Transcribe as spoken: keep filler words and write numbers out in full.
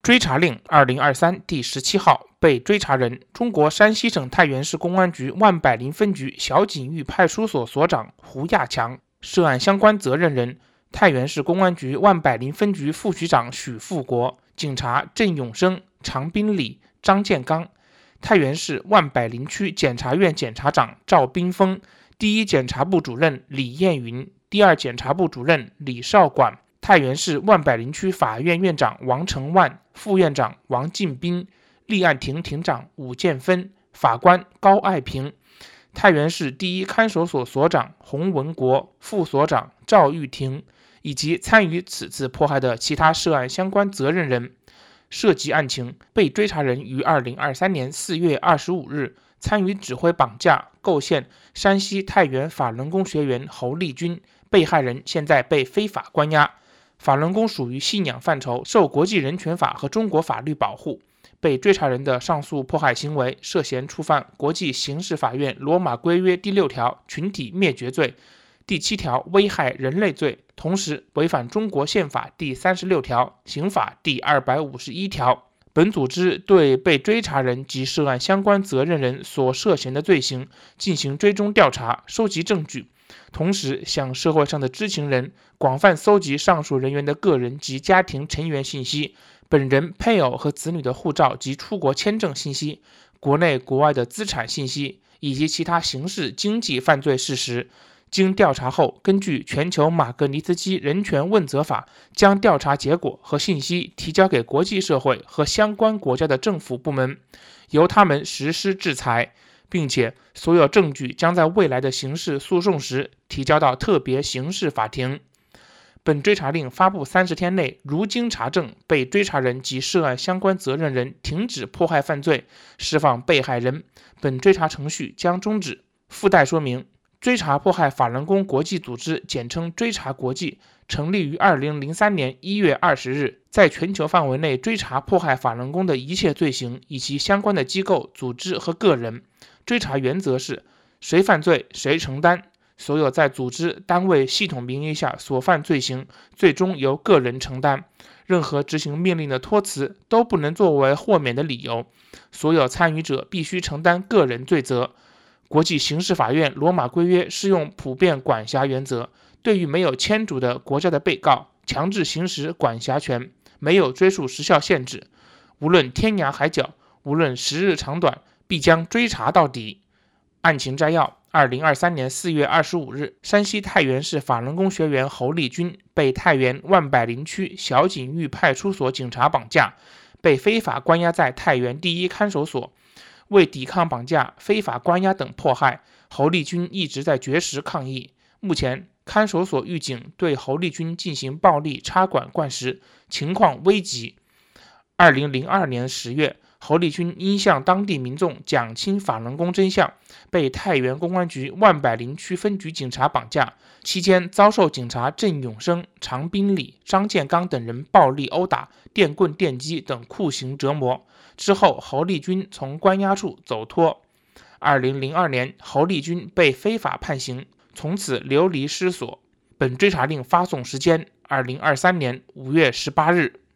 追查令二零二三第十七号，被追查人中国山西省太原市公安局万柏林分局小锦峪派出所所长胡亚强，涉案相关责任人太原市公安局万柏林分局副局长许富国，警察郑永生、常宾礼、张建刚，太原市万柏林区检察院检察长赵斌峰，第一检察部主任李艳云，第二检察部主任李少管，太原市万柏林区法院院长王成万，副院长王进斌，立案庭庭长武建芬，法官高爱平，太原市第一看守所所长洪文国，副所长赵玉婷，以及参与此次迫害的其他涉案相关责任人。涉及案情，被追查人于二零二三年四月二十五日参与指挥绑架、构陷山西太原法轮功学员侯立军，被害人现在被非法关押。法轮功属于信仰范畴，受国际人权法和中国法律保护。被追查人的上述迫害行为涉嫌触犯国际刑事法院罗马规约第六条群体灭绝罪、第七条危害人类罪，同时违反中国宪法第三十六条、刑法第二百五十一条。本组织对被追查人及涉案相关责任人所涉嫌的罪行进行追踪调查，收集证据，同时向社会上的知情人广泛搜集上述人员的个人及家庭成员信息，本人、配偶和子女的护照及出国签证信息，国内国外的资产信息，以及其他刑事经济犯罪事实。经调查后，根据全球马格尼茨基人权问责法，将调查结果和信息提交给国际社会和相关国家的政府部门，由他们实施制裁，并且所有证据将在未来的刑事诉讼时提交到特别刑事法庭。本追查令发布三十天内，如经查证，被追查人及涉案相关责任人停止迫害犯罪，释放被害人，本追查程序将终止。附带说明，追查迫害法轮功国际组织，简称追查国际，成立于二零零三年一月二十日，在全球范围内追查迫害法轮功的一切罪行以及相关的机构、组织和个人。追查原则是谁犯罪谁承担，所有在组织、单位、系统名义下所犯罪行，最终由个人承担。任何执行命令的托辞都不能作为豁免的理由，所有参与者必须承担个人罪责。国际刑事法院罗马规约适用普遍管辖原则，对于没有签署的国家的被告强制行使管辖权，没有追诉时效限制，无论天涯海角，无论时日长短，必将追查到底。案情摘要：二零二三年四月二十五日，山西太原市法轮功学员侯立军被太原万柏林区小锦峪派出所警察绑架，被非法关押在太原第一看守所。为抵抗绑架、非法关押等迫害，侯立军一直在绝食抗议。目前，看守所狱警对侯立军进行暴力插管灌食，情况危急。二零零二年十月，侯立军因向当地民众讲清法轮功真相，被太原公安局万柏林区分局警察绑架，期间遭受警察郑永生、常宾礼、张建刚等人暴力殴打、电棍电击等酷刑折磨。之后，侯立军从关押处走脱。二零零二年，侯立军被非法判刑，从此流离失所。本追查令发送时间：二零二三年五月十八日。